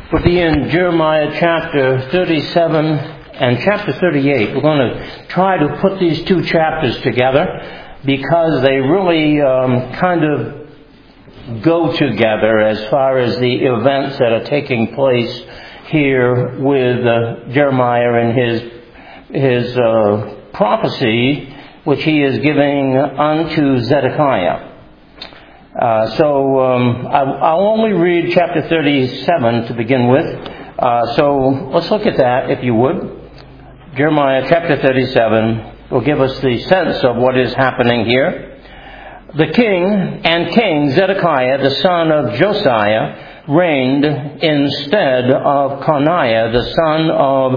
We'll be in Jeremiah chapter 37 and chapter 38. We're going to try to put these two chapters together because they really kind of go together as far as the events that are taking place here with Jeremiah and his prophecy which he is giving unto Zedekiah. I'll only read chapter 37 to begin with. So let's look at that, if you would. Jeremiah chapter 37 will give us the sense of what is happening here. The king Zedekiah, the son of Josiah, reigned instead of Coniah, the son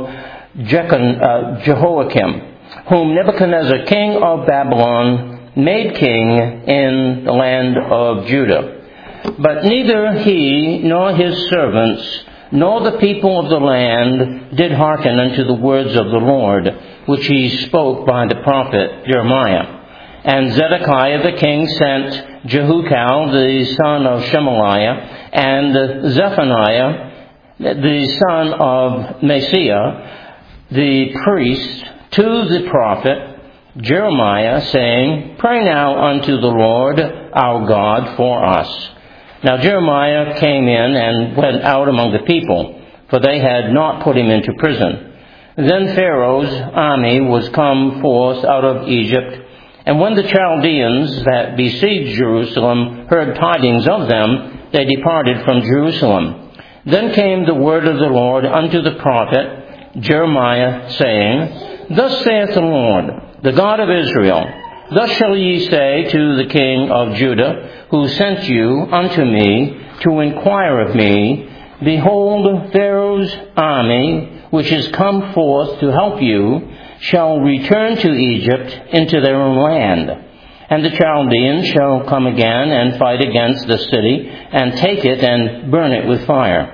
of Jehoiakim, whom Nebuchadnezzar, king of Babylon, made king in the land of Judah. But neither he nor his servants nor the people of the land did hearken unto the words of the Lord, which he spoke by the prophet Jeremiah. And Zedekiah the king sent Jehukal the son of Shemaliah and Zephaniah the son of Maaseiah the priest to the prophet Jeremiah, saying, Pray now unto the Lord our God for us. Now Jeremiah came in and went out among the people, for they had not put him into prison. Then Pharaoh's army was come forth out of Egypt, and when the Chaldeans that besieged Jerusalem heard tidings of them, they departed from Jerusalem. Then came the word of the Lord unto the prophet Jeremiah, saying, Thus saith the Lord, the God of Israel, Thus shall ye say to the king of Judah, who sent you unto me to inquire of me, Behold, Pharaoh's army, which is come forth to help you, shall return to Egypt into their own land. And the Chaldeans shall come again and fight against the city, and take it and burn it with fire.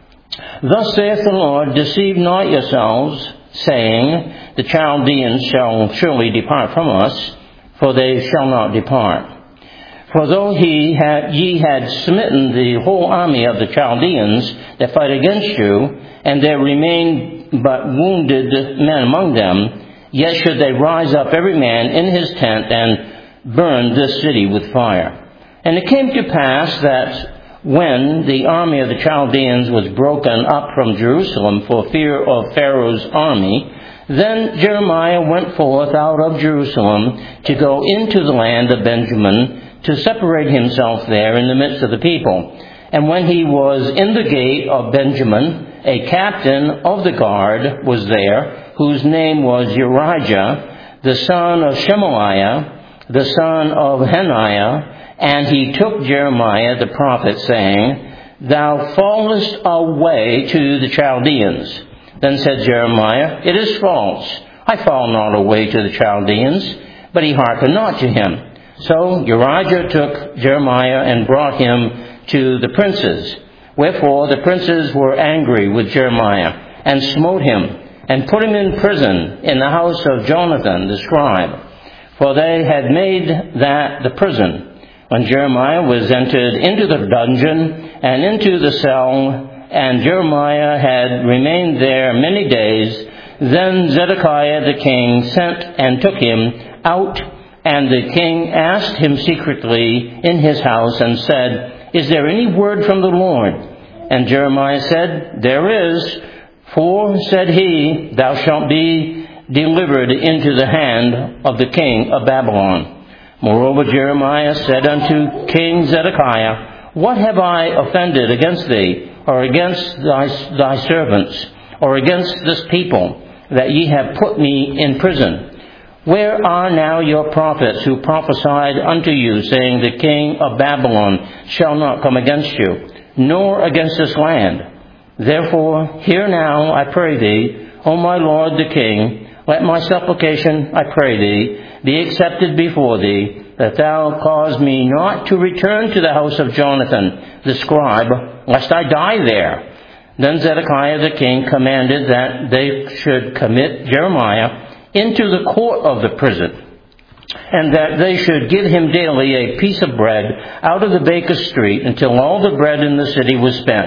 Thus saith the Lord, Deceive not yourselves, saying, The Chaldeans shall surely depart from us, for they shall not depart. For though ye had smitten the whole army of the Chaldeans that fight against you, and there remain but wounded men among them, yet should they rise up every man in his tent and burn this city with fire. And it came to pass that when the army of the Chaldeans was broken up from Jerusalem for fear of Pharaoh's army, then Jeremiah went forth out of Jerusalem to go into the land of Benjamin, to separate himself there in the midst of the people. And when he was in the gate of Benjamin, a captain of the guard was there, whose name was Urijah, the son of Shemaliah, the son of Haniah, and he took Jeremiah the prophet, saying, Thou fallest away to the Chaldeans. Then said Jeremiah, It is false. I fall not away to the Chaldeans. But he hearkened not to him. So Urijah took Jeremiah and brought him to the princes. Wherefore the princes were angry with Jeremiah, and smote him, and put him in prison in the house of Jonathan the scribe. For they had made that the prison. When Jeremiah was entered into the dungeon and into the cell, and Jeremiah had remained there many days, then Zedekiah the king sent and took him out, and the king asked him secretly in his house, and said, Is there any word from the Lord? And Jeremiah said, There is, for, said he, Thou shalt be delivered into the hand of the king of Babylon. Moreover, Jeremiah said unto King Zedekiah, What have I offended against thee, or against thy servants, or against this people, that ye have put me in prison? Where are now your prophets who prophesied unto you, saying, The king of Babylon shall not come against you, nor against this land? Therefore, hear now, I pray thee, O my lord the king, let my supplication, I pray thee, be accepted before thee, that thou cause me not to return to the house of Jonathan the scribe, lest I die there. Then Zedekiah the king commanded that they should commit Jeremiah into the court of the prison, and that they should give him daily a piece of bread out of the baker's street, until all the bread in the city was spent.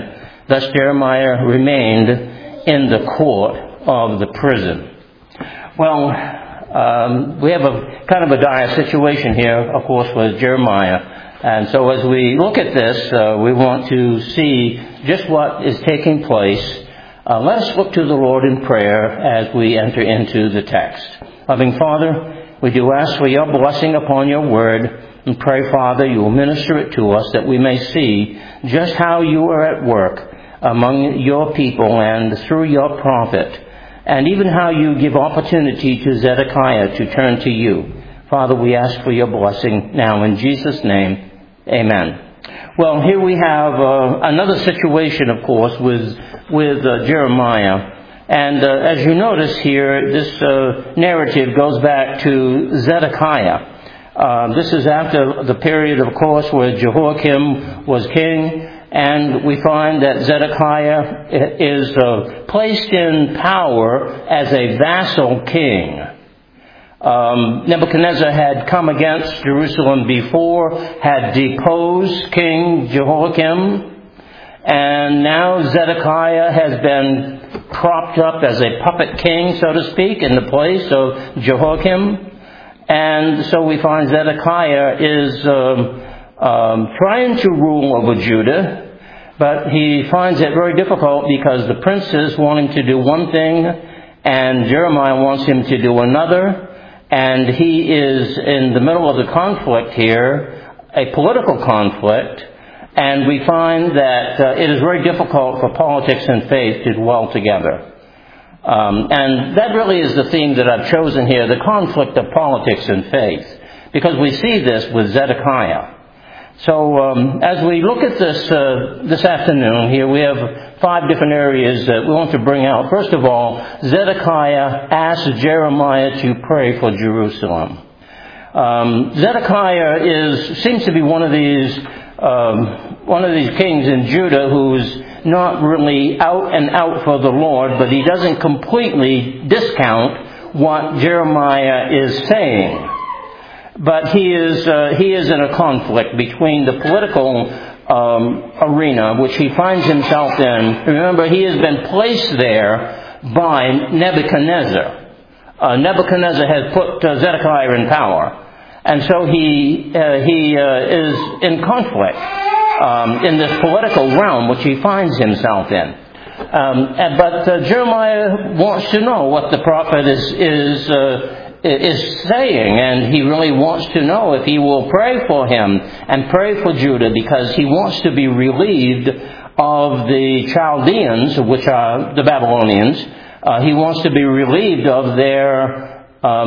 Thus Jeremiah remained in the court of the prison. Well, we have a kind of a dire situation here, of course, with Jeremiah. And so as we look at this, we want to see just what is taking place. Let us look to the Lord in prayer as we enter into the text. Loving Father, we do ask for your blessing upon your word, and pray, Father, you will minister it to us that we may see just how you are at work among your people and through your prophet, and even how you give opportunity to Zedekiah to turn to you. Father, we ask for your blessing now in Jesus' name. Amen. Well, here we have another situation, of course, with Jeremiah. And as you notice here, this narrative goes back to Zedekiah. This is after the period, of course, where Jehoiakim was king, and we find that Zedekiah is placed in power as a vassal king. Nebuchadnezzar had come against Jerusalem before, had deposed King Jehoiakim, and now Zedekiah has been propped up as a puppet king, so to speak, in the place of Jehoiakim. And so we find Zedekiah is trying to rule over Judah, but he finds it very difficult because the princes want him to do one thing, and Jeremiah wants him to do another. And he is in the middle of the conflict here, a political conflict, and we find that it is very difficult for politics and faith to dwell together. And that really is the theme that I've chosen here, the conflict of politics and faith, because we see this with Zedekiah. So as we look at this afternoon here, we have 5 different areas that we want to bring out. First of all, Zedekiah asks Jeremiah to pray for Jerusalem. Zedekiah seems to be one of these kings in Judah who's not really out and out for the Lord, but he doesn't completely discount what Jeremiah is saying. But he is in a conflict between the political arena, which he finds himself in. Remember, he has been placed there by Nebuchadnezzar. Nebuchadnezzar has put Zedekiah in power. And so he is in conflict in this political realm which he finds himself in. But Jeremiah wants to know what the prophet is saying, and he really wants to know if he will pray for him and pray for Judah, because he wants to be relieved of the Chaldeans, which are the Babylonians. He wants to be relieved of their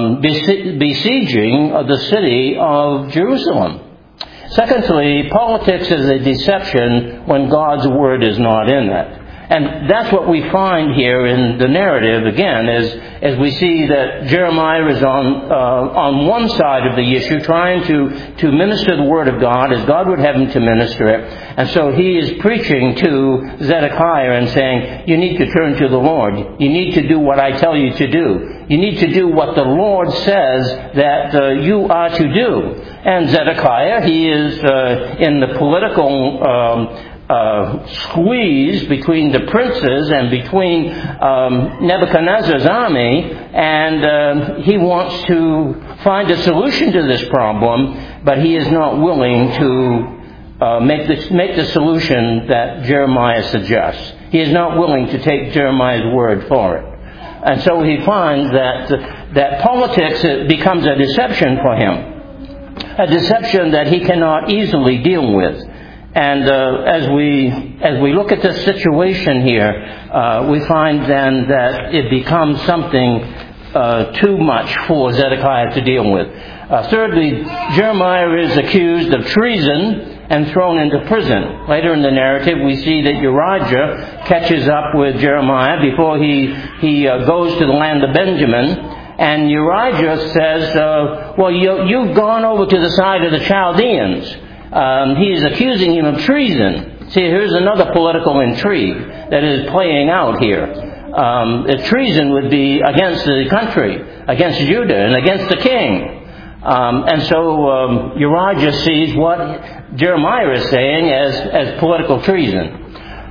besieging of the city of Jerusalem. Secondly, politics is a deception when God's word is not in it. And that's what we find here in the narrative, again, as we see that Jeremiah is on one side of the issue, trying to minister the Word of God as God would have him to minister it. And so he is preaching to Zedekiah and saying, you need to turn to the Lord. You need to do what I tell you to do. You need to do what the Lord says that you are to do. And Zedekiah, he is in the political squeeze between the princes and between Nebuchadnezzar's army, and he wants to find a solution to this problem, but he is not willing to make the solution that Jeremiah suggests. He is not willing to take Jeremiah's word for it. And so he finds that politics becomes a deception for him, a deception that he cannot easily deal with. And as we look at this situation here, we find then that it becomes something too much for Zedekiah to deal with. Thirdly, Jeremiah is accused of treason and thrown into prison. Later in the narrative, we see that Urijah catches up with Jeremiah before he goes to the land of Benjamin. And Urijah says, well, you've gone over to the side of the Chaldeans. He is accusing him of treason. See, here's another political intrigue that is playing out here. Treason would be against the country, against Judah, and against the king. And so Urijah sees what Jeremiah is saying as political treason.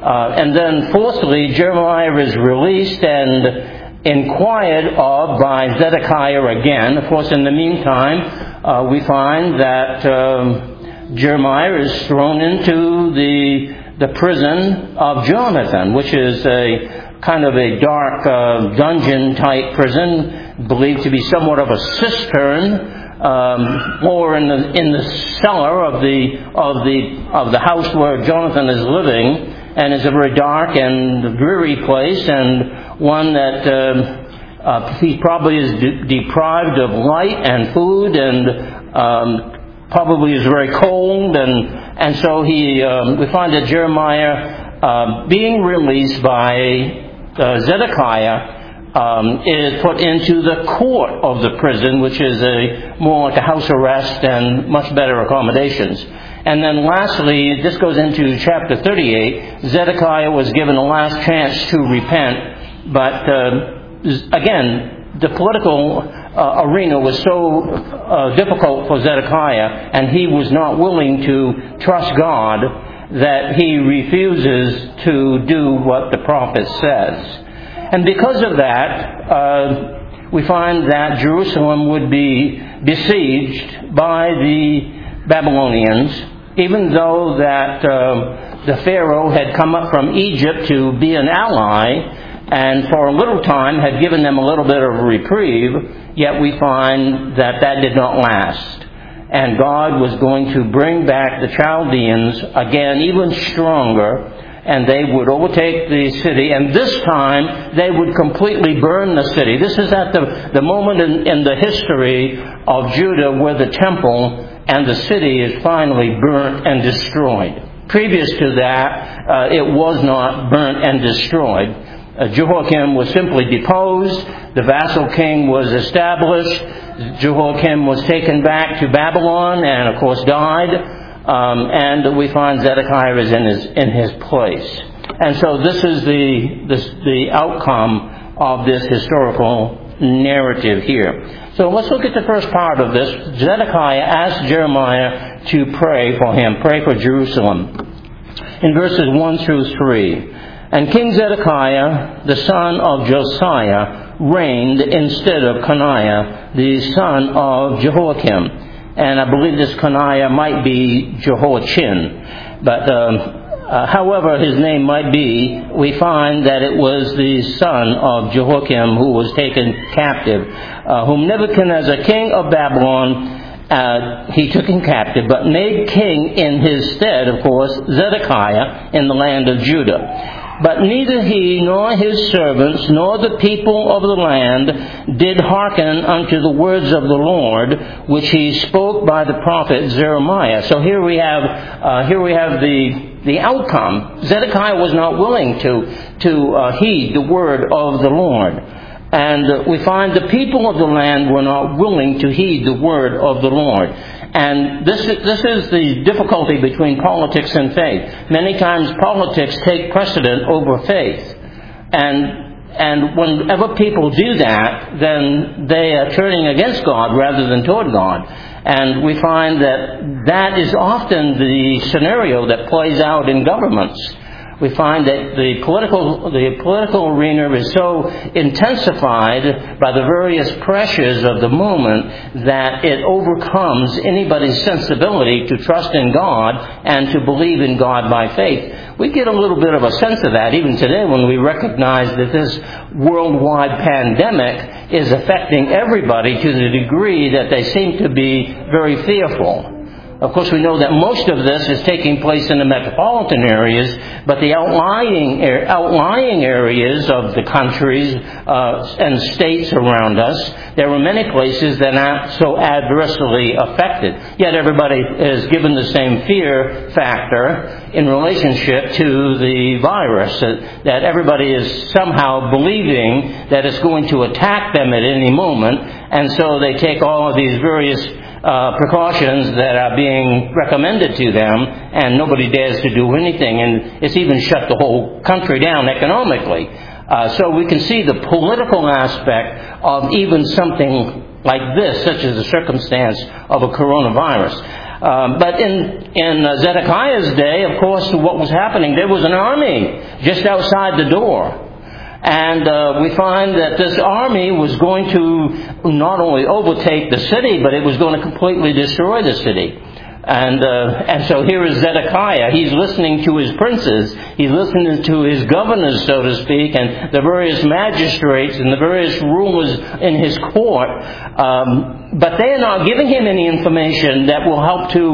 And then fourthly, Jeremiah is released and inquired of by Zedekiah again. Of course, in the meantime, we find that Jeremiah is thrown into the prison of Jonathan, which is a kind of a dark dungeon-type prison, believed to be somewhat of a cistern, or in the cellar of the house where Jonathan is living, and is a very dark and dreary place, and one that he probably is deprived of light and food, and probably is very cold, and so we find that Jeremiah, being released by Zedekiah, is put into the court of the prison, which is more like a house arrest and much better accommodations. And then lastly, this goes into chapter 38, Zedekiah was given a last chance to repent, but again, the political arena was so difficult for Zedekiah, and he was not willing to trust God, that he refuses to do what the prophet says. And because of that, we find that Jerusalem would be besieged by the Babylonians, even though that the Pharaoh had come up from Egypt to be an ally, and for a little time had given them a little bit of a reprieve, yet we find that did not last. And God was going to bring back the Chaldeans again, even stronger, and they would overtake the city, and this time they would completely burn the city. This is at the moment in the history of Judah where the temple and the city is finally burnt and destroyed. Previous to that, it was not burnt and destroyed. Jehoiakim was simply deposed. The vassal king was established. Jehoiakim was taken back to Babylon and, of course, died. And we find Zedekiah is in his place. And so this is the outcome of this historical narrative here. So let's look at the first part of this. Zedekiah asked Jeremiah to pray for him, pray for Jerusalem. In verses 1 through 3. And King Zedekiah, the son of Josiah, reigned instead of Coniah, the son of Jehoiakim. And I believe this Coniah might be Jehoiachin. But however his name might be, we find that it was the son of Jehoiakim who was taken captive, whom Nebuchadnezzar, king of Babylon, he took him captive, but made king in his stead, of course, Zedekiah in the land of Judah. But neither he nor his servants nor the people of the land did hearken unto the words of the Lord, which he spoke by the prophet Jeremiah. So here we have the outcome. Zedekiah was not willing to heed the word of the Lord. And we find the people of the land were not willing to heed the word of the Lord. And this is the difficulty between politics and faith. Many times politics take precedent over faith. And whenever people do that, then they are turning against God rather than toward God. And we find that is often the scenario that plays out in governments. We find that the political arena is so intensified by the various pressures of the moment that it overcomes anybody's sensibility to trust in God and to believe in God by faith. We get a little bit of a sense of that even today when we recognize that this worldwide pandemic is affecting everybody to the degree that they seem to be very fearful. Of course, we know that most of this is taking place in the metropolitan areas, but the outlying areas of the countries and states around us, there are many places that aren't so adversely affected. Yet everybody is given the same fear factor in relationship to the virus, that everybody is somehow believing that it's going to attack them at any moment, and so they take all of these various precautions that are being recommended to them, and nobody dares to do anything, and it's even shut the whole country down economically. So we can see the political aspect of even something like this, such as the circumstance of a coronavirus. But in Zedekiah's day, of course, what was happening, there was an army just outside the door. And we find that this army was going to not only overtake the city, but it was going to completely destroy the city. And so here is Zedekiah. He's listening to his princes. He's listening to his governors, so to speak, and the various magistrates and the various rulers in his court. But they are not giving him any information that will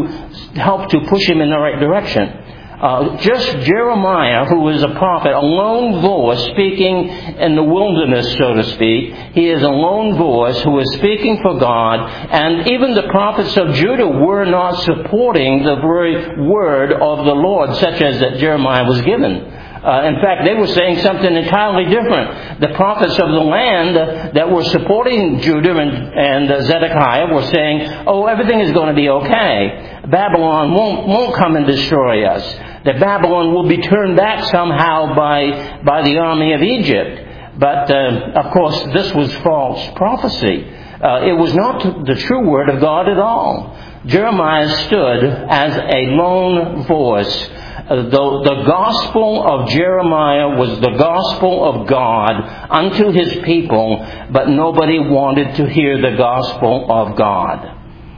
help to push him in the right direction. Just Jeremiah, who is a prophet, a lone voice speaking in the wilderness, so to speak. He is a lone voice who is speaking for God, and even the prophets of Judah were not supporting the very word of the Lord, such as that Jeremiah was given. In fact, they were saying something entirely different. The prophets of the land that were supporting Judah and Zedekiah were saying, oh, everything is going to be okay. Babylon won't come and destroy us. That Babylon will be turned back somehow by the army of Egypt. But, of course, this was false prophecy. It was not the true word of God at all. Jeremiah stood as a lone voice. The gospel of Jeremiah was the gospel of God unto his people, but nobody wanted to hear the gospel of God.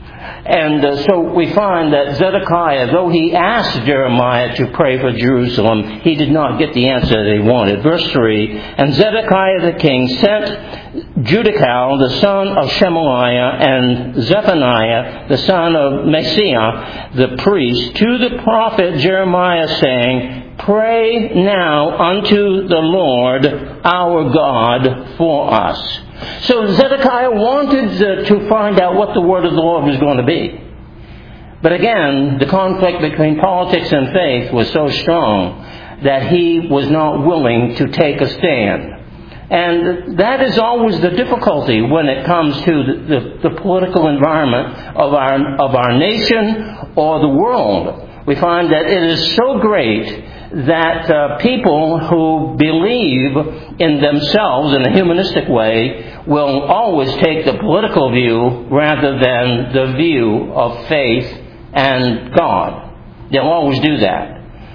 And so we find that Zedekiah, though he asked Jeremiah to pray for Jerusalem, he did not get the answer that he wanted. Verse 3, and Zedekiah the king sent Judicial, the son of Shemaiah, and Zephaniah, the son of Maaseiah, the priest, to the prophet Jeremiah, saying, pray now unto the Lord our God for us. So Zedekiah wanted to find out what the word of the Lord was going to be. But again, the conflict between politics and faith was so strong that he was not willing to take a stand. And that is always the difficulty when it comes to the political environment of our nation or the world. We find that it is so great that people who believe in themselves in a humanistic way will always take the political view rather than the view of faith and God. They'll always do that.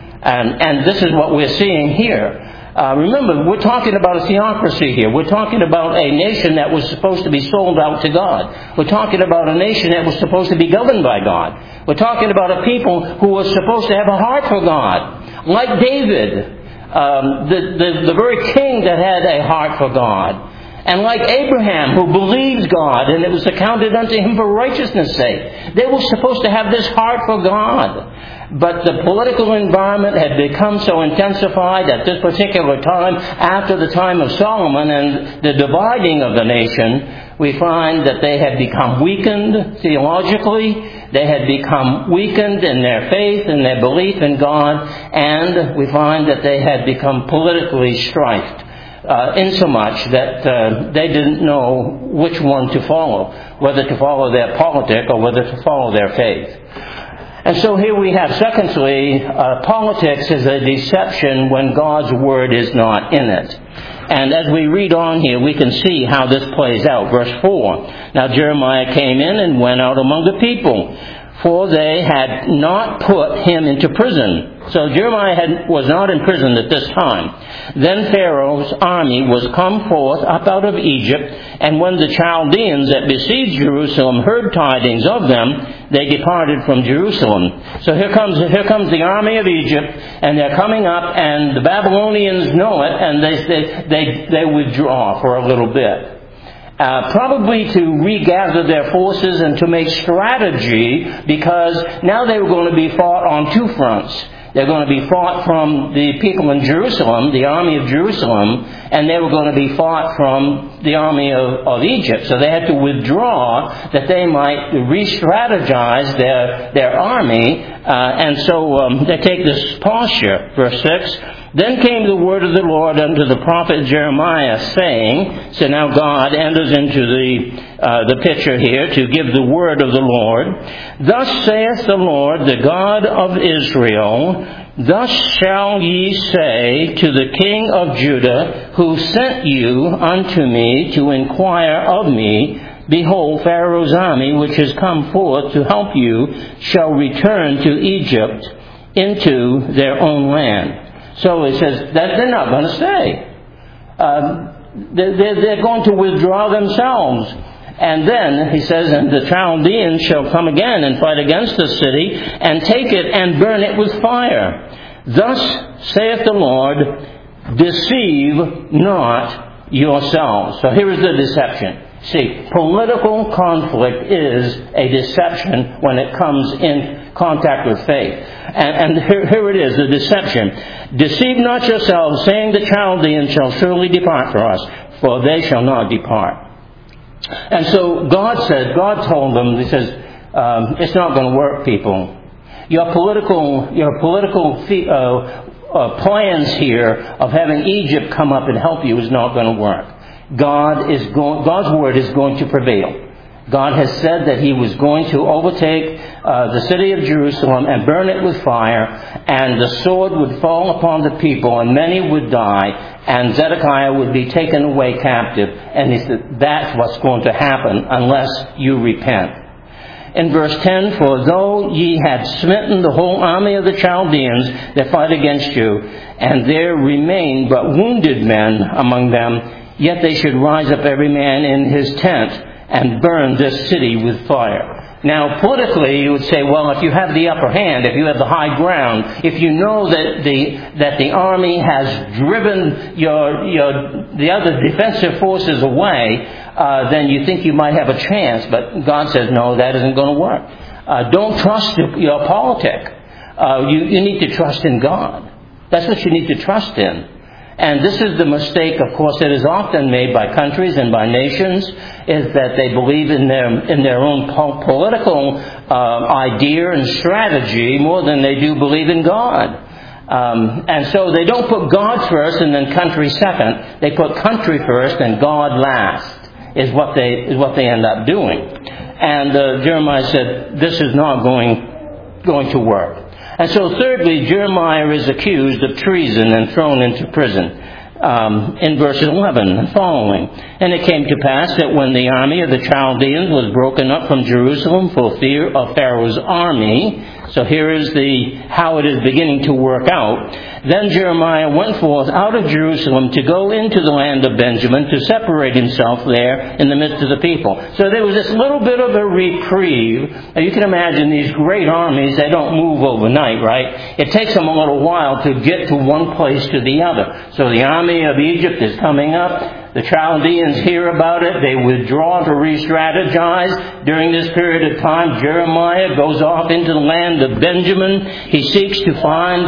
And this is what we're seeing here. Remember, we're talking about a theocracy here. We're talking about a nation that was supposed to be sold out to God. We're talking about a nation that was supposed to be governed by God. We're talking about a people who were supposed to have a heart for God. Like David, the very king that had a heart for God. And like Abraham, who believed God, and it was accounted unto him for righteousness' sake. They were supposed to have this heart for God. But the political environment had become so intensified at this particular time, after the time of Solomon and the dividing of the nation, we find that they had become weakened theologically. They had become weakened in their faith and their belief in God. And we find that they had become politically strifed. Insomuch that they didn't know which one to follow, whether to follow their politic or whether to follow their faith. And so here we have, secondly, politics is a deception when God's word is not in it. And as we read on here, we can see how this plays out. Verse 4, now Jeremiah came in and went out among the people, for they had not put him into prison. So Jeremiah was not in prison at this time. Then Pharaoh's army was come forth up out of Egypt, and when the Chaldeans that besieged Jerusalem heard tidings of them, they departed from Jerusalem. So here comes the army of Egypt, and they're coming up, and the Babylonians know it, and they withdraw for a little bit. Probably to regather their forces and to make strategy, because now they were going to be fought on two fronts. They're going to be fought from the people in Jerusalem, the army of Jerusalem, and they were going to be fought from the army of Egypt. So they had to withdraw that they might re-strategize their army, and so they take this posture. Verse 6, then came the word of the Lord unto the prophet Jeremiah, saying, so now God enters into the picture here to give the word of the Lord. Thus saith the Lord, the God of Israel, thus shall ye say to the king of Judah, who sent you unto me to inquire of me, Behold, Pharaoh's army, which has come forth to help you, shall return to Egypt into their own land. So it says that they're not going to stay. They're going to withdraw themselves. And then, he says, and the Chaldeans shall come again and fight against the city, and take it and burn it with fire. Thus saith the Lord, deceive not yourselves. So here is the deception. See, political conflict is a deception when it comes in contact with faith. And here it is, the deception. Deceive not yourselves, saying the Chaldeans shall surely depart for us, for they shall not depart. And so God told them, he says, it's not going to work, people. Your political plans here of having Egypt come up and help you is not going to work. God's word is going to prevail. God has said that He was going to overtake the city of Jerusalem and burn it with fire, and the sword would fall upon the people, and many would die, and Zedekiah would be taken away captive. And He said, that's what's going to happen unless you repent. In verse 10, for though ye had smitten the whole army of the Chaldeans that fight against you, and there remain but wounded men among them, yet they should rise up every man in his tent and burn this city with fire. Now, politically, you would say, well, if you have the upper hand, if you have the high ground, if you know that the army has driven the other defensive forces away, then you think you might have a chance. But God says, no, that isn't going to work. Don't trust your politic. You need to trust in God. That's what you need to trust in. And this is the mistake, of course, that is often made by countries and by nations, is that they believe in their own political idea and strategy more than they do believe in God. And so they don't put God first and then country second. They put country first and God last, is what they end up doing. And Jeremiah said, this is not going to work. And so thirdly, Jeremiah is accused of treason and thrown into prison. In verse 11 and following. And it came to pass that when the army of the Chaldeans was broken up from Jerusalem for fear of Pharaoh's army, so here is how it is beginning to work out. Then Jeremiah went forth out of Jerusalem to go into the land of Benjamin, to separate himself there in the midst of the people. So there was this little bit of a reprieve. Now you can imagine these great armies, they don't move overnight, right? It takes them a little while to get to one place to the other. So the army of Egypt is coming up. The Chaldeans hear about it. They withdraw to re-strategize. During this period of time, Jeremiah goes off into the land of Benjamin. He seeks to find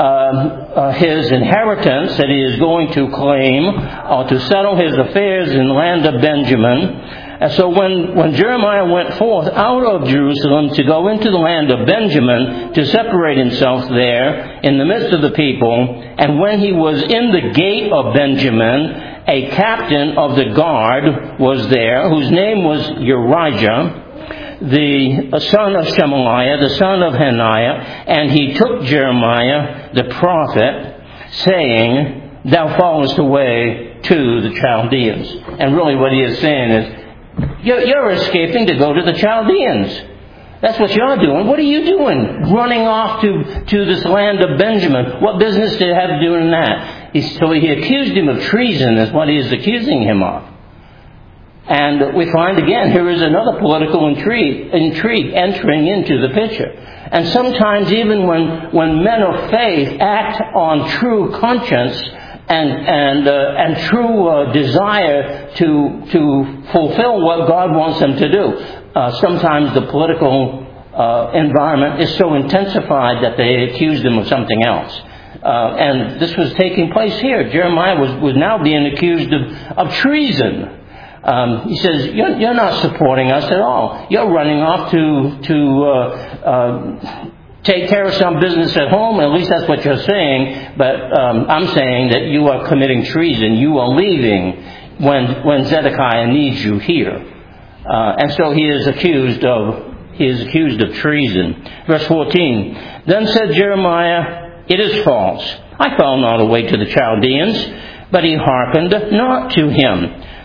his inheritance that he is going to claim, or to settle his affairs in the land of Benjamin. And so when Jeremiah went forth out of Jerusalem to go into the land of Benjamin, to separate himself there in the midst of the people, and when he was in the gate of Benjamin, a captain of the guard was there, whose name was Urijah, the son of Shemaiah, the son of Hananiah, and he took Jeremiah the prophet, saying, thou fallest away to the Chaldeans. And really what he is saying is, you're escaping to go to the Chaldeans. That's what you're doing. What are you doing? Running off to this land of Benjamin. What business do you have doing that? So he accused him of treason, is what he is accusing him of. And we find again, here is another political intrigue entering into the picture. And sometimes even when men of faith act on true conscience and true desire to fulfill what God wants them to do, sometimes the political environment is so intensified that they accuse them of something else. And this was taking place here. Jeremiah was now being accused of treason. He says, you're not supporting us at all. You're running off to take care of some business at home. At least that's what you're saying. But I'm saying that you are committing treason. You are leaving when Zedekiah needs you here. And so he is accused of treason. Verse 14. Then said Jeremiah, it is false. I fell not away to the Chaldeans, but he hearkened not to him.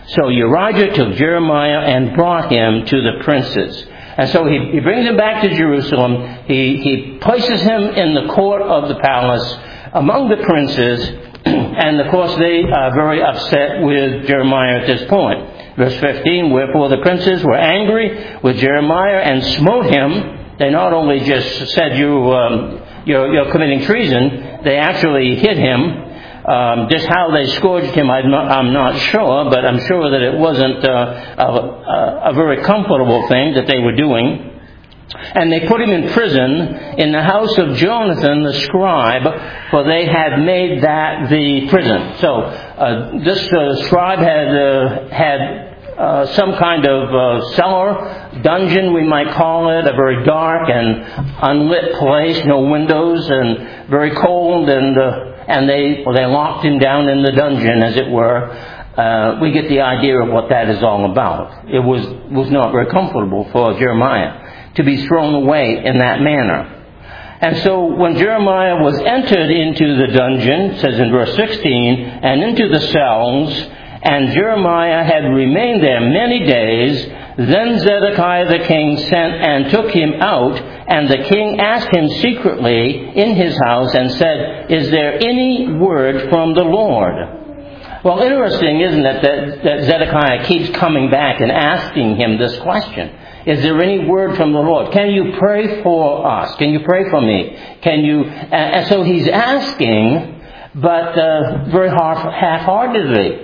So Urijah took Jeremiah and brought him to the princes. And so he brings him back to Jerusalem. He places him in the court of the palace among the princes. And of course they are very upset with Jeremiah at this point. Verse 15, wherefore the princes were angry with Jeremiah and smote him. They not only just said you're committing treason, they actually hit him. Just how they scourged him, I'm not sure, but I'm sure that it wasn't a very comfortable thing that they were doing. And they put him in prison in the house of Jonathan the scribe, for they had made that the prison. So this scribe had some kind of cellar, dungeon we might call it, a very dark and unlit place, no windows, and very cold, and they locked him down in the dungeon, as it were. We get the idea of what that is all about. It was not very comfortable for Jeremiah to be thrown away in that manner. And so when Jeremiah was entered into the dungeon, it says in verse 16, and into the cells, and Jeremiah had remained there many days, then Zedekiah the king sent and took him out, and the king asked him secretly in his house and said, is there any word from the Lord? Well, interesting, isn't it, that Zedekiah keeps coming back and asking him this question. Is there any word from the Lord? Can you pray for us? Can you pray for me? Can you? And so he's asking, but very half-heartedly.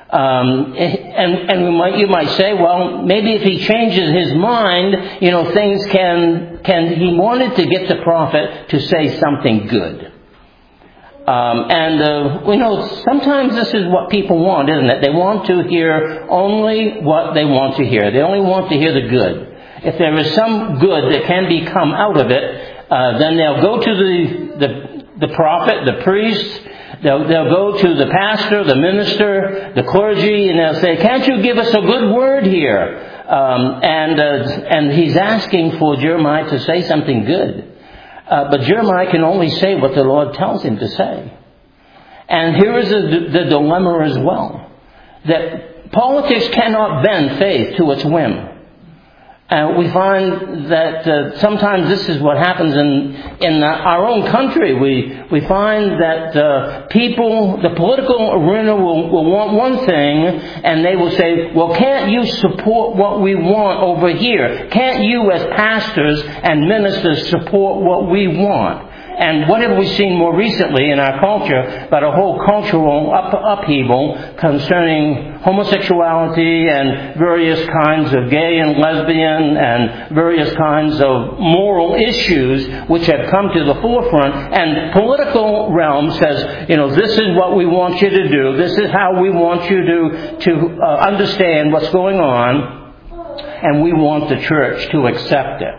And you might say, well, maybe if he changes his mind, things can. He wanted to get the prophet to say something good. We know sometimes this is what people want, isn't it? They want to hear only what they want to hear. They only want to hear the good. If there is some good that can come out of it, then they'll go to the prophet, the priest. They'll go to the pastor, the minister, the clergy, and they'll say, can't you give us a good word here? And he's asking for Jeremiah to say something good. But Jeremiah can only say what the Lord tells him to say. And here is the dilemma as well. That politics cannot bend faith to its whim. We find that sometimes this is what happens in our own country. We find that people, the political arena will want one thing, and they will say, well, can't you support what we want over here? Can't you as pastors and ministers support what we want? And what have we seen more recently in our culture but a whole cultural upheaval concerning homosexuality and various kinds of gay and lesbian and various kinds of moral issues which have come to the forefront. And political realm says, this is what we want you to do. This is how we want you to understand what's going on. And we want the church to accept it.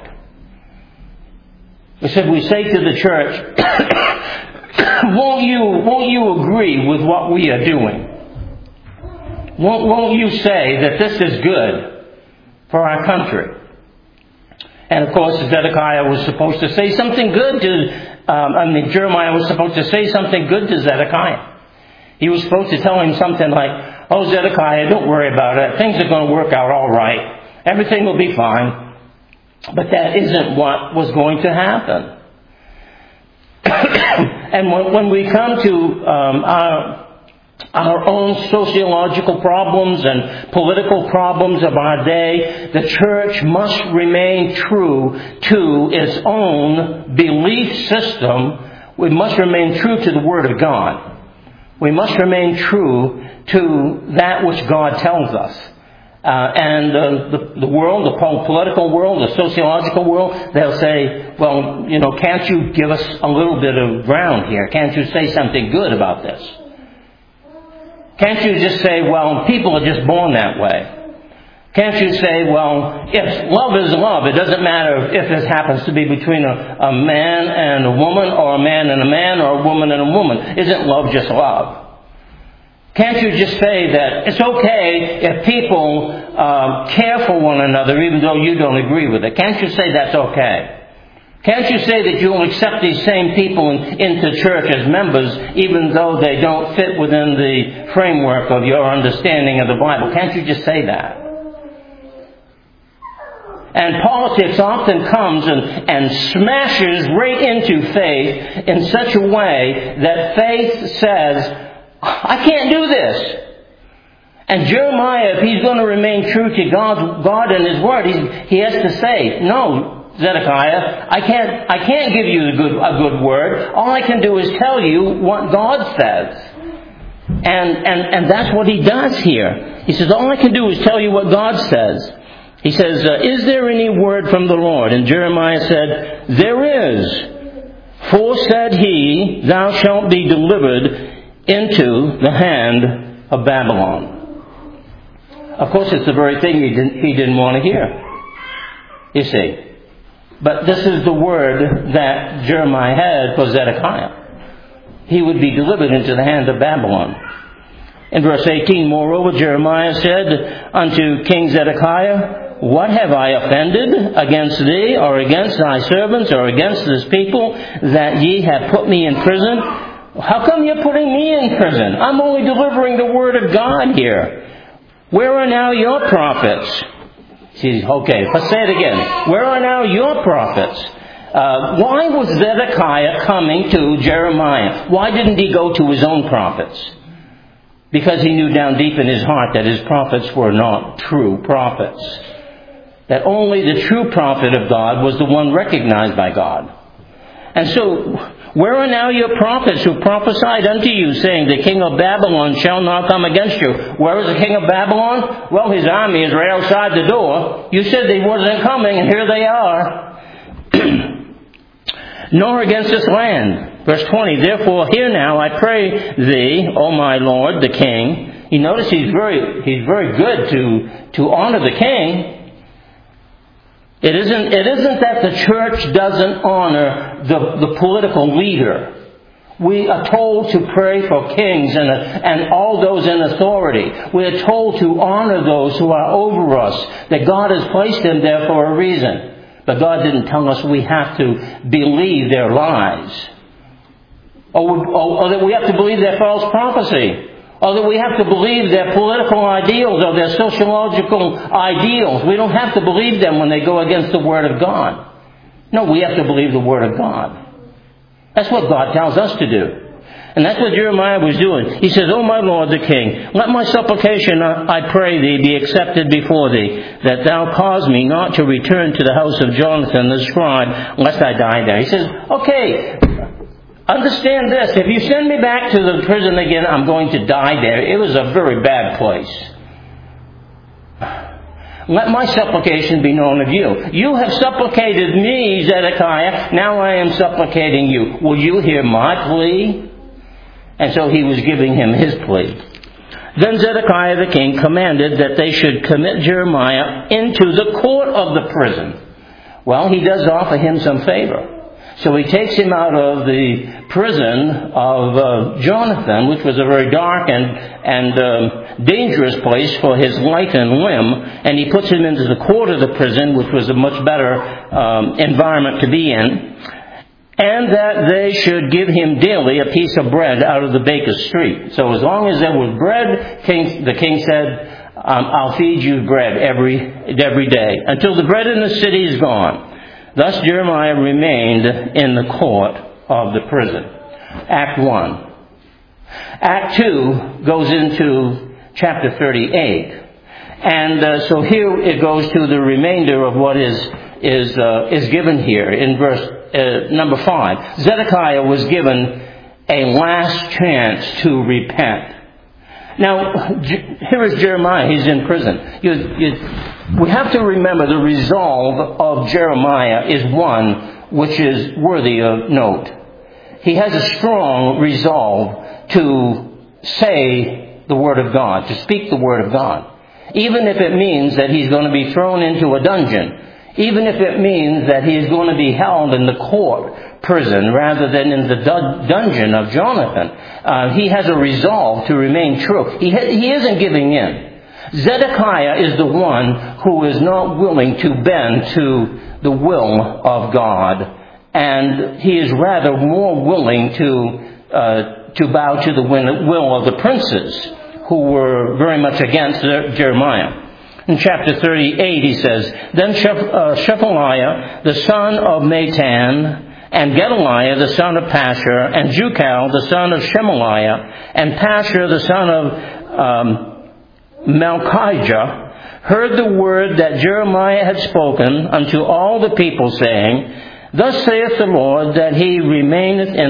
We say to the church, won't you agree with what we are doing? Won't you say that this is good for our country? And of course, Zedekiah was supposed to say something good Jeremiah was supposed to say something good to Zedekiah. He was supposed to tell him something like, oh, Zedekiah, don't worry about it. Things are going to work out all right. Everything will be fine. But that isn't what was going to happen. And when we come to our own sociological problems and political problems of our day, the church must remain true to its own belief system. We must remain true to the Word of God. We must remain true to that which God tells us. The world, the political world, the sociological world, they'll say, well, can't you give us a little bit of ground here? Can't you say something good about this? Can't you just say, well, people are just born that way? Can't you say, well, if love is love, it doesn't matter if this happens to be between a man and a woman, or a man and a man, or a woman and a woman. Isn't love just love? Can't you just say that it's okay if people care for one another even though you don't agree with it? Can't you say that's okay? Can't you say that you'll accept these same people into church as members even though they don't fit within the framework of your understanding of the Bible? Can't you just say that? And politics often comes and smashes right into faith in such a way that faith says, I can't do this. And Jeremiah, if he's going to remain true to God and His Word, he has to say, no, Zedekiah, I can't give you a good word. All I can do is tell you what God says. And that's what he does here. He says, all I can do is tell you what God says. He says, is there any word from the Lord? And Jeremiah said, there is. For said he, thou shalt be delivered into the hand of Babylon. Of course, it's the very thing he didn't want to hear. You see. But this is the word that Jeremiah had for Zedekiah. He would be delivered into the hand of Babylon. In verse 18, moreover, Jeremiah said unto King Zedekiah, what have I offended against thee, or against thy servants, or against this people, that ye have put me in prison? How come you're putting me in prison? I'm only delivering the word of God here. Where are now your prophets? Okay, let's say it again. Where are now your prophets? Why was Zedekiah coming to Jeremiah? Why didn't he go to his own prophets? Because he knew down deep in his heart that his prophets were not true prophets. That only the true prophet of God was the one recognized by God. And so, where are now your prophets who prophesied unto you, saying, the king of Babylon shall not come against you? Where is the king of Babylon? Well, his army is right outside the door. You said they wasn't coming, and here they are. Nor against this land. Verse 20, therefore hear now, I pray thee, O my lord, the king. You notice he's very good to honor the king. It isn't that the church doesn't honor the political leader. We are told to pray for kings and all those in authority. We are told to honor those who are over us, that God has placed them there for a reason. But God didn't tell us we have to believe their lies. Or that we have to believe their false prophecy. Or that we have to believe their political ideals or their sociological ideals. We don't have to believe them when they go against the Word of God. No, we have to believe the Word of God. That's what God tells us to do. And that's what Jeremiah was doing. He says, O my Lord the King, let my supplication, I pray thee, be accepted before thee, that thou cause me not to return to the house of Jonathan the scribe, lest I die there. He says, okay, understand this. If you send me back to the prison again, I'm going to die there. It was a very bad place. Let my supplication be known of you. You have supplicated me, Zedekiah. Now I am supplicating you. Will you hear my plea? And so he was giving him his plea. Then Zedekiah the king commanded that they should commit Jeremiah into the court of the prison. Well, he does offer him some favor. So he takes him out of the prison of Jonathan, which was a very dark and dangerous place for his life and limb, and he puts him into the court of the prison, which was a much better environment to be in, and that they should give him daily a piece of bread out of the baker's street. So as long as there was bread, the king said, I'll feed you bread every day, until the bread in the city is gone. Thus Jeremiah remained in the court of the prison. Act 1. Act 2 goes into chapter 38. And so here it goes to the remainder of what is given here in verse number 5. Zedekiah was given a last chance to repent. Now, here is Jeremiah. He's in prison. We have to remember the resolve of Jeremiah is one which is worthy of note. He has a strong resolve to say the Word of God, to speak the Word of God. Even if it means that he's going to be thrown into a dungeon. Even if it means that he is going to be held in the court prison rather than in the dungeon of Jonathan. He has a resolve to remain true. He isn't giving in. Zedekiah is the one who is not willing to bend to the will of God and he is rather more willing to bow to the will of the princes, who were very much against Jeremiah. In chapter 38, he says, Then Shephaliah, the son of Matan, and Gedaliah, the son of Pashur, and Jucal, the son of Shemaliah, and Pashur, the son of Malchijah, heard the word that Jeremiah had spoken unto all the people, saying, Thus saith the Lord, that he that reigneth in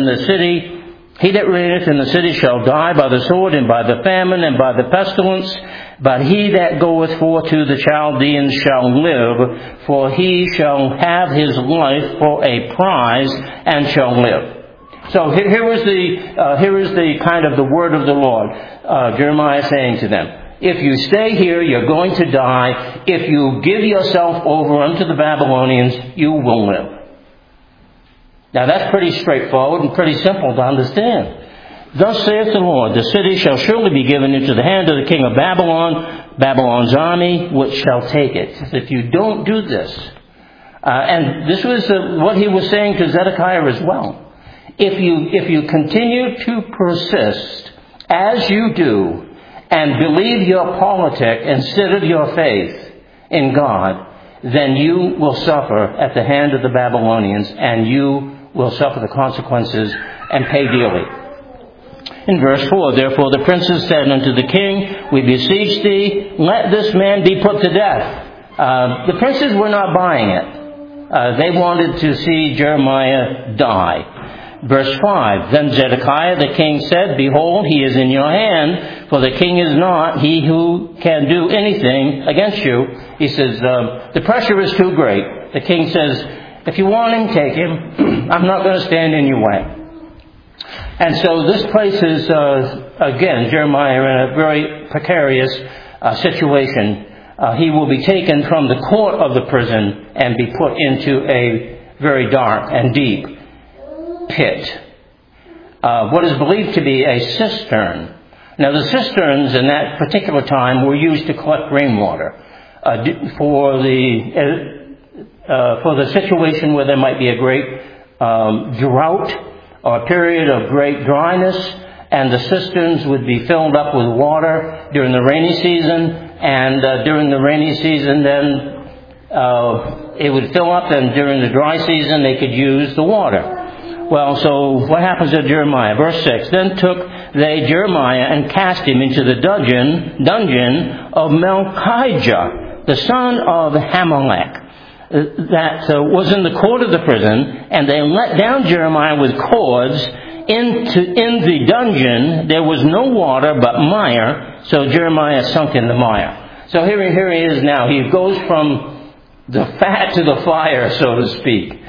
the city shall die by the sword, and by the famine, and by the pestilence. But he that goeth forth to the Chaldeans shall live, for he shall have his life for a prize, and shall live. So here is the kind of the word of the Lord. Jeremiah saying to them, if you stay here, you're going to die. If you give yourself over unto the Babylonians, you will live. Now that's pretty straightforward and pretty simple to understand. Thus saith the Lord, the city shall surely be given into the hand of the king of Babylon, Babylon's army, which shall take it. If you don't do this, and this was what he was saying to Zedekiah as well. If you continue to persist as you do, and believe your politic instead of your faith in God, then you will suffer at the hand of the Babylonians, and you will suffer the consequences and pay dearly. In verse 4, Therefore the princes said unto the king, We beseech thee, let this man be put to death. The princes were not buying it. They wanted to see Jeremiah die. Verse 5, Then Zedekiah the king said, Behold, he is in your hand, for the king is not he who can do anything against you. He says, the pressure is too great. The king says, if you want him, take him. I'm not going to stand in your way. And so this places, again, Jeremiah in a very precarious situation. He will be taken from the court of the prison and be put into a very dark and deep pit. What is believed to be a cistern. Now the cisterns in that particular time were used to collect rainwater for the situation where there might be a great drought or a period of great dryness, and the cisterns would be filled up with water during the rainy season, and during the rainy season then it would fill up, and during the dry season they could use the water. Well, so what happens to Jeremiah? Verse 6, Then took they Jeremiah and cast him into the dungeon of Malchijah, the son of Hamelech, that was in the court of the prison, and they let down Jeremiah with cords in the dungeon. There was no water but mire, so Jeremiah sunk in the mire. So here he is now. He goes from the fat to the fire, so to speak.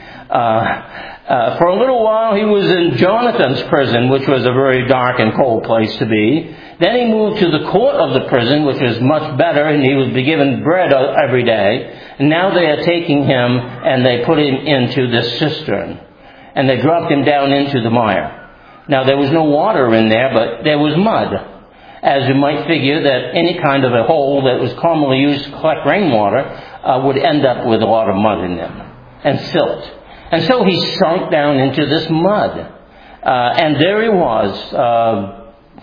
For a little while he was in Jonathan's prison, which was a very dark and cold place to be. Then he moved to the court of the prison, which was much better, and he would be given bread every day. And now they are taking him and they put him into this cistern. And they dropped him down into the mire. Now there was no water in there, but there was mud. As you might figure that any kind of a hole that was commonly used to collect rainwater would end up with a lot of mud in them and silt. And so he sunk down into this mud. And there he was.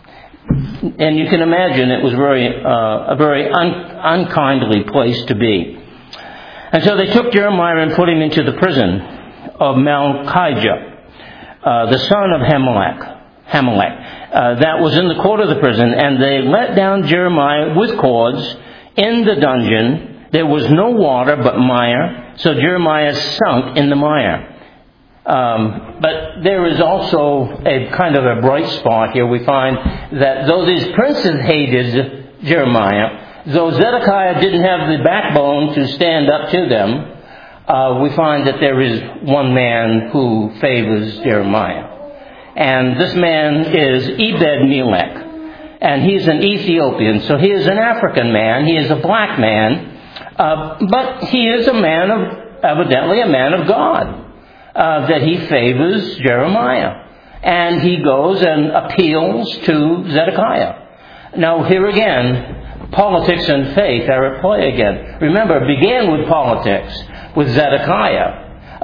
And you can imagine it was a very unkindly place to be. And so they took Jeremiah and put him into the prison of Malchijah, the son of Hamelech, that was in the court of the prison. And they let down Jeremiah with cords in the dungeon. There was no water but mire, so Jeremiah sunk in the mire. But there is also a kind of a bright spot here. We find that though these princes hated Jeremiah, though Zedekiah didn't have the backbone to stand up to them, we find that there is one man who favors Jeremiah. And this man is Ebed-Melech. And he's an Ethiopian, so he is an African man. He is a black man. But he is evidently a man of God. That he favors Jeremiah. And he goes and appeals to Zedekiah. Now here again, politics and faith are at play again. Remember, it began with politics with Zedekiah.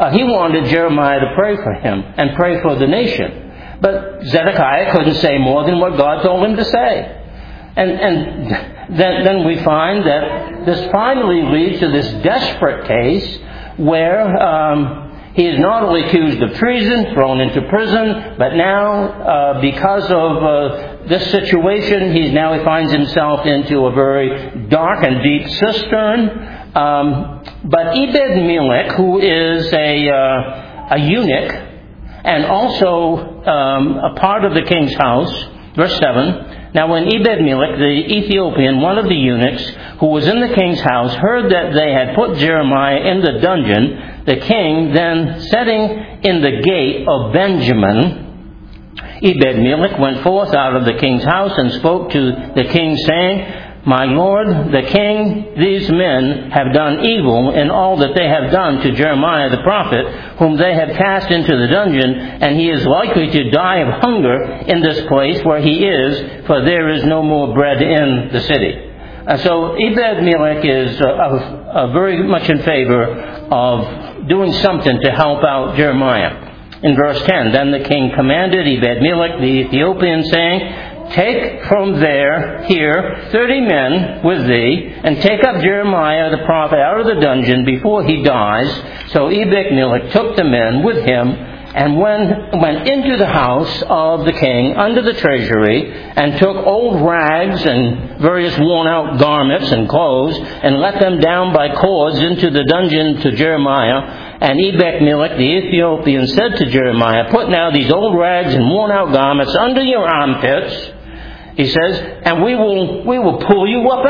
He wanted Jeremiah to pray for him and pray for the nation. But Zedekiah couldn't say more than what God told him to say. And then we find that this finally leads to this desperate case where he is not only accused of treason, thrown into prison, but now because of this situation, he finds himself into a very dark and deep cistern. But Ebed-Melech, who is a eunuch and also a part of the king's house, verse 7, now when Ebed-Melech, the Ethiopian, one of the eunuchs, who was in the king's house, heard that they had put Jeremiah in the dungeon, the king, then setting in the gate of Benjamin, Ebed-Melech went forth out of the king's house and spoke to the king, saying, My lord, the king, these men have done evil in all that they have done to Jeremiah the prophet, whom they have cast into the dungeon, and he is likely to die of hunger in this place where he is, for there is no more bread in the city. So Ebed-Melech is very much in favor of doing something to help out Jeremiah. In verse 10, then the king commanded Ebed-Melech the Ethiopian, saying, Take from here 30 men with thee, and take up Jeremiah the prophet out of the dungeon before he dies. So Ebed-Melech took the men with him, and went into the house of the king under the treasury, and took old rags and various worn-out garments and clothes, and let them down by cords into the dungeon to Jeremiah. And Ebed-Melech the Ethiopian said to Jeremiah, Put now these old rags and worn-out garments under your armpits, he says, and we will pull you up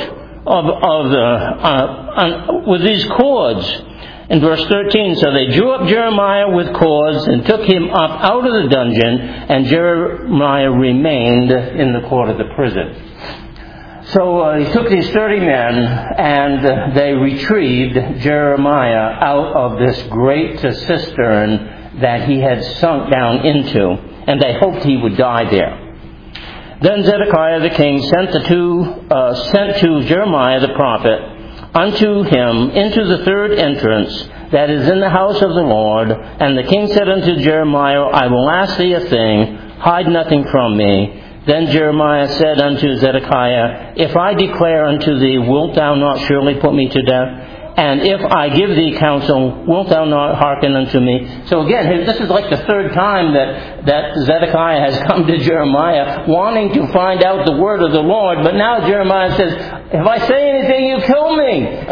out with these cords. In verse 13, so they drew up Jeremiah with cords and took him up out of the dungeon, and Jeremiah remained in the court of the prison. So he took these 30 men, and they retrieved Jeremiah out of this great cistern that he had sunk down into, and they hoped he would die there. Then Zedekiah the king sent to Jeremiah the prophet unto him into the third entrance that is in the house of the Lord. And the king said unto Jeremiah, I will ask thee a thing, hide nothing from me. Then Jeremiah said unto Zedekiah, If I declare unto thee, wilt thou not surely put me to death? And if I give thee counsel, wilt thou not hearken unto me? So again, this is like the third time that Zedekiah has come to Jeremiah wanting to find out the word of the Lord. But now Jeremiah says, if I say anything, you kill me.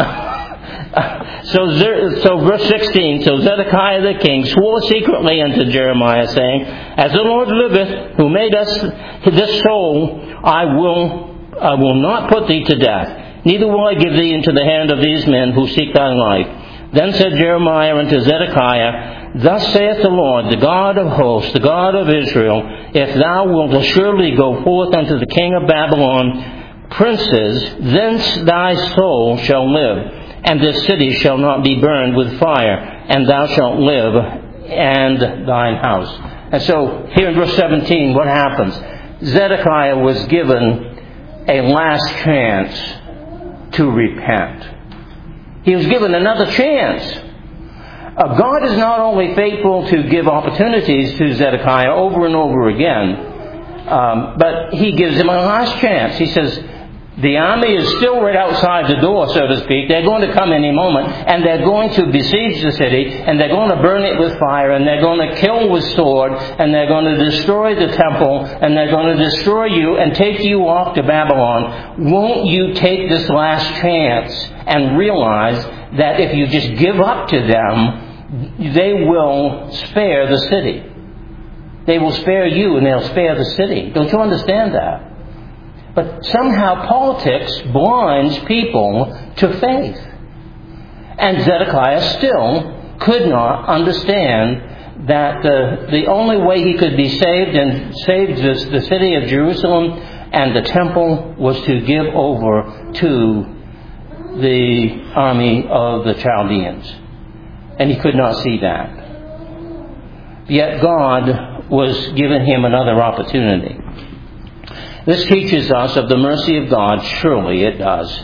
So verse 16, so Zedekiah the king swore secretly unto Jeremiah, saying, As the Lord liveth, who made us this soul, I will not put thee to death. Neither will I give thee into the hand of these men who seek thy life. Then said Jeremiah unto Zedekiah, Thus saith the Lord, the God of hosts, the God of Israel, If thou wilt assuredly go forth unto the king of Babylon, princes, thence thy soul shall live, and this city shall not be burned with fire, and thou shalt live, and thine house. And so, here in verse 17, what happens? Zedekiah was given a last chance to repent. He was given another chance. God is not only faithful to give opportunities to Zedekiah over and over again, but he gives him a last chance. He says, the army is still right outside the door, so to speak. They're going to come any moment, and they're going to besiege the city, and they're going to burn it with fire, and they're going to kill with sword, and they're going to destroy the temple, and they're going to destroy you and take you off to Babylon. Won't you take this last chance and realize that if you just give up to them, they will spare the city? They will spare you, and they'll spare the city. Don't you understand that? But somehow politics blinds people to faith. And Zedekiah still could not understand that the only way he could be saved and save the city of Jerusalem and the temple was to give over to the army of the Chaldeans. And he could not see that. Yet God was giving him another opportunity. This teaches us of the mercy of God. Surely it does.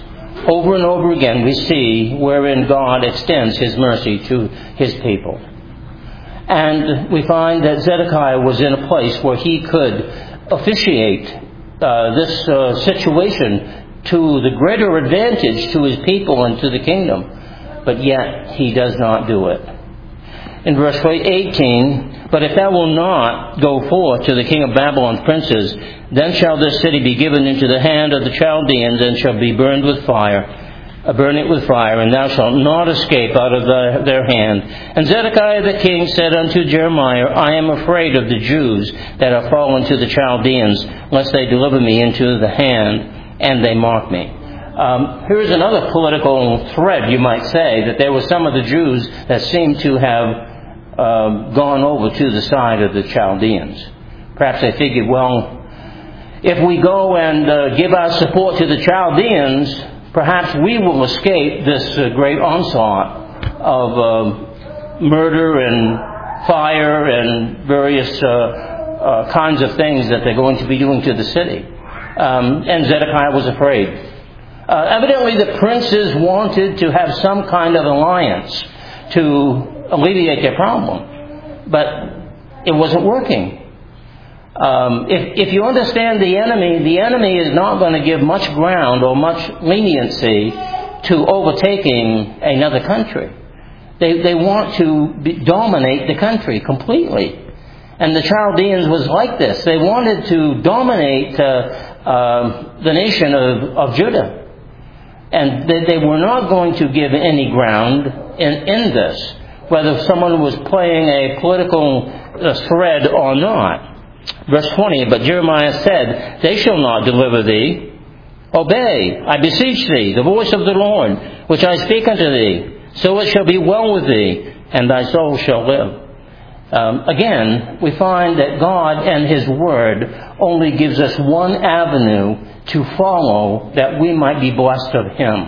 over and over again we see wherein God extends His mercy to His people. And we find that Zedekiah was in a place where he could officiate this situation to the greater advantage to his people and to the kingdom. But yet he does not do it. In verse 18, "But if thou wilt not go forth to the king of Babylon's princes, then shall this city be given into the hand of the Chaldeans, and shall be burned with fire. Burn it with fire, and thou shalt not escape out of their hand." And Zedekiah the king said unto Jeremiah, "I am afraid of the Jews that are fallen to the Chaldeans, lest they deliver me into the hand, and they mock me." Here's another political thread, you might say, that there were some of the Jews that seemed to have gone over to the side of the Chaldeans. Perhaps they figured, well, if we go and give our support to the Chaldeans, perhaps we will escape this great onslaught of murder and fire and various kinds of things that they're going to be doing to the city. And Zedekiah was afraid. Evidently the princes wanted to have some kind of alliance to alleviate their problem. But it wasn't working. If you understand the enemy is not going to give much ground or much leniency to overtaking another country. They want to dominate the country completely. And the Chaldeans was like this. They wanted to dominate the nation of Judah. And they were not going to give any ground in this, whether someone was playing a political thread or not. Verse 20, "But Jeremiah said, They shall not deliver thee. Obey, I beseech thee, the voice of the Lord, which I speak unto thee. So it shall be well with thee, and thy soul shall live." Again, we find that God and His Word only gives us one avenue to follow that we might be blessed of Him.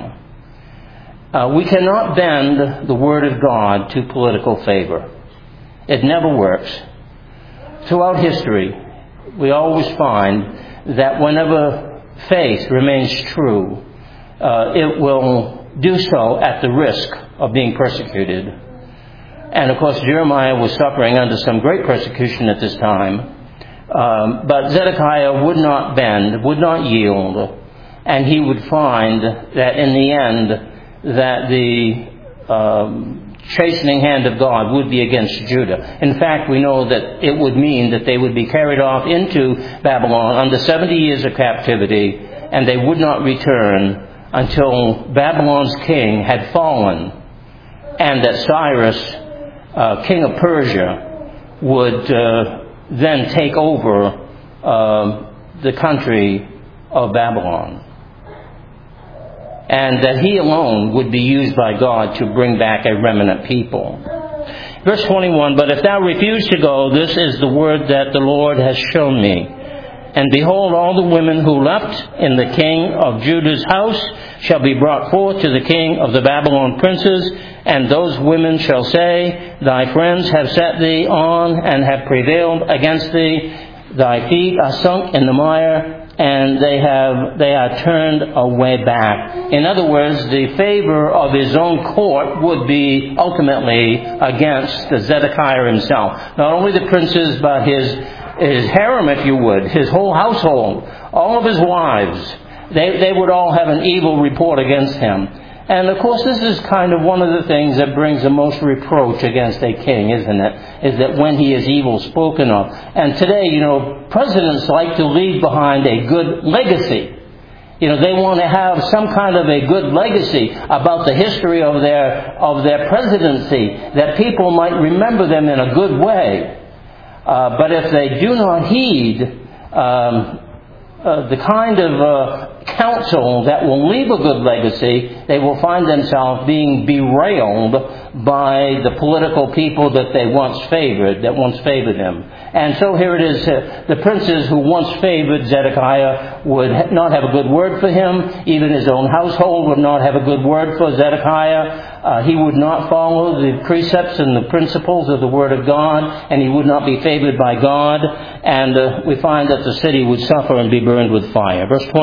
We cannot bend the Word of God to political favor. It never works. Throughout history, we always find that whenever faith remains true, it will do so at the risk of being persecuted. And of course, Jeremiah was suffering under some great persecution at this time. But Zedekiah would not bend, would not yield, and he would find that in the end, that the chastening hand of God would be against Judah. In fact, we know that it would mean that they would be carried off into Babylon under 70 years of captivity, and they would not return until Babylon's king had fallen, and that Cyrus, king of Persia, would then take over the country of Babylon. And that he alone would be used by God to bring back a remnant people. Verse 21, "But if thou refuse to go, this is the word that the Lord has shown me. And behold, all the women who left in the king of Judah's house shall be brought forth to the king of the Babylon princes, and those women shall say, Thy friends have set thee on and have prevailed against thee. Thy feet are sunk in the mire, and they are turned away back." In other words, the favor of his own court would be ultimately against Zedekiah himself. Not only the princes, but his harem, if you would, his whole household, all of his wives. They would all have an evil report against him. And of course, this is kind of one of the things that brings the most reproach against a king, isn't it? Is that when he is evil spoken of. And today, presidents like to leave behind a good legacy. They want to have some kind of a good legacy about the history of their presidency, that people might remember them in a good way. But if they do not heed the kind of counsel that will leave a good legacy, they will find themselves being derailed by the political people that once favored him. And so here it is, the princes who once favored Zedekiah would not have a good word for him. Even his own household would not have a good word for Zedekiah. He would not follow the precepts and the principles of the Word of God, and he would not be favored by God. And we find that the city would suffer and be burned with fire. Verse 24,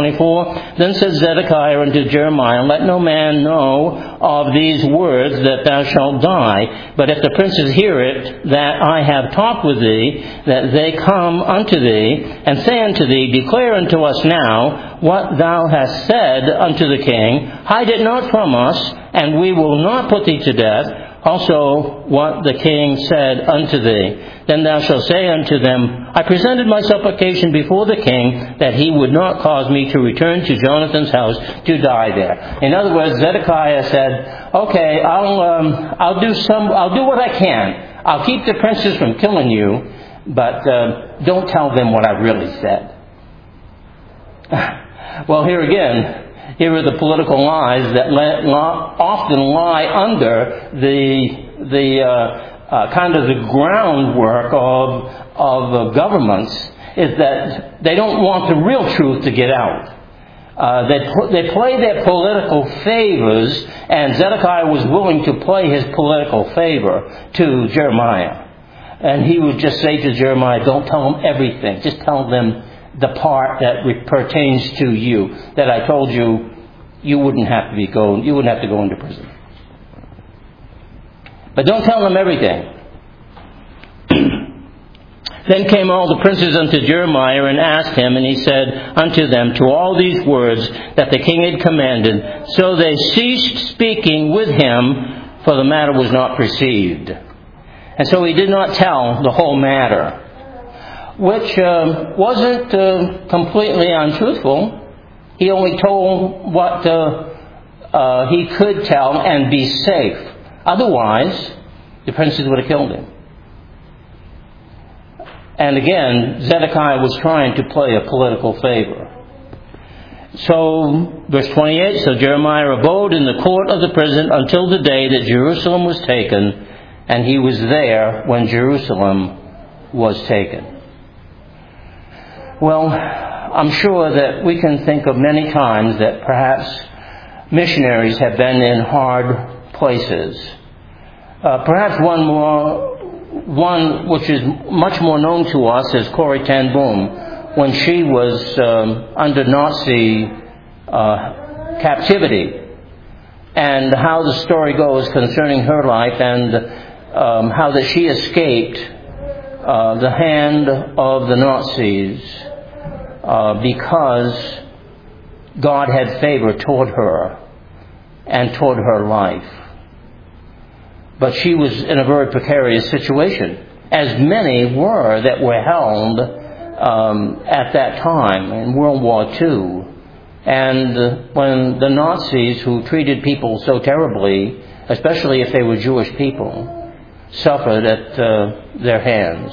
Then said Zedekiah unto Jeremiah, Let no man know of these words that thou shalt die. But if the princes hear it, that I have talked with thee, that they come unto thee, and say unto thee, Declare unto us now what thou hast said unto the king. Hide it not from us, and we will not put thee to death. Also what the king said unto thee. Then thou shalt say unto them, I presented my supplication before the king, that he would not cause me to return to Jonathan's house to die there. In other words, Zedekiah said, okay, I'll do what I can. I'll keep the princes from killing you, but don't tell them what I really said. Well, here again, here are the political lies that often lie under the kind of the groundwork of governments, is that they don't want the real truth to get out. They play their political favors, and Zedekiah was willing to play his political favor to Jeremiah. And he would just say to Jeremiah, don't tell them everything. Just tell them the part that pertains to you, that I told you you wouldn't have to go into prison. But don't tell them everything. Then came all the princes unto Jeremiah and asked him, and he said unto them, To all these words that the king had commanded. So they ceased speaking with him, for the matter was not perceived. And so he did not tell the whole matter, which wasn't completely untruthful. He only told what he could tell and be safe. Otherwise, the princes would have killed him. And again, Zedekiah was trying to play a political favor. So, verse 28, So Jeremiah abode in the court of the prison until the day that Jerusalem was taken, and he was there when Jerusalem was taken. Well, I'm sure that we can think of many times that perhaps missionaries have been in hard places. Perhaps one which is much more known to us is Corrie ten Boom, when she was under Nazi captivity, and how the story goes concerning her life, and how that she escaped the hand of the Nazis because God had favor toward her and toward her life. But she was in a very precarious situation, as many were that were held at that time in World War II. And when the Nazis, who treated people so terribly, especially if they were Jewish people, suffered at their hands,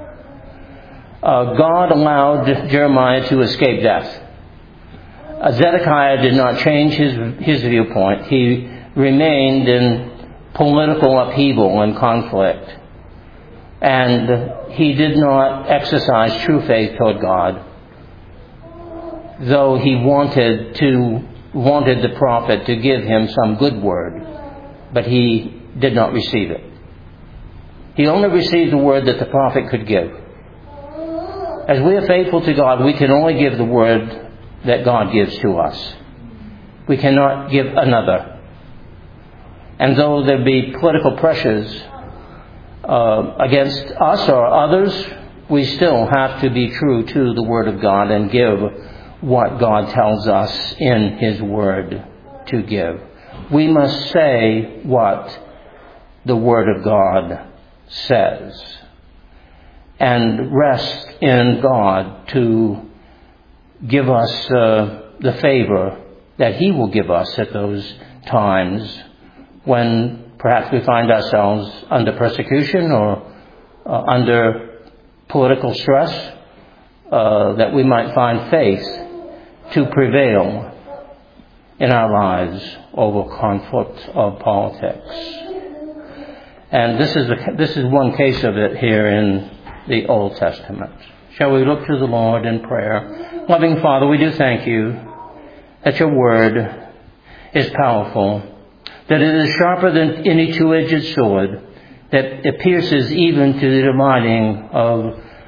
God allowed Jeremiah to escape death. Zedekiah did not change his viewpoint. He remained in political upheaval and conflict. And he did not exercise true faith toward God, though he wanted the prophet to give him some good word, but he did not receive it. He only received the word that the prophet could give. As we are faithful to God, we can only give the word that God gives to us. We cannot give another. And though there be political pressures against us or others, we still have to be true to the Word of God and give what God tells us in His Word to give. We must say what the Word of God says and rest in God to give us the favor that He will give us at those times when perhaps we find ourselves under persecution or under political stress, that we might find faith to prevail in our lives over conflict of politics. And this is one case of it here in the Old Testament. Shall we look to the Lord in prayer? Loving Father, we do thank you that your word is powerful, that it is sharper than any two-edged sword, that it pierces even to the dividing of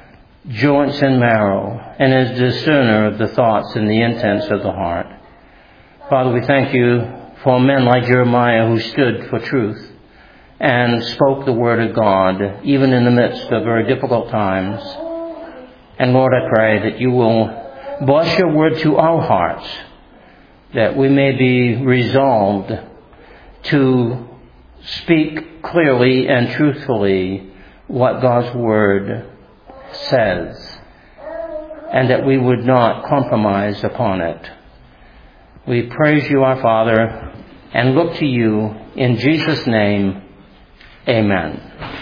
joints and marrow, and is discerner of the thoughts and the intents of the heart. Father, we thank you for men like Jeremiah who stood for truth and spoke the word of God, even in the midst of very difficult times. And Lord, I pray that you will bless your word to our hearts, that we may be resolved to speak clearly and truthfully what God's word says, and that we would not compromise upon it. We praise you, our Father, and look to you in Jesus' name. Amen.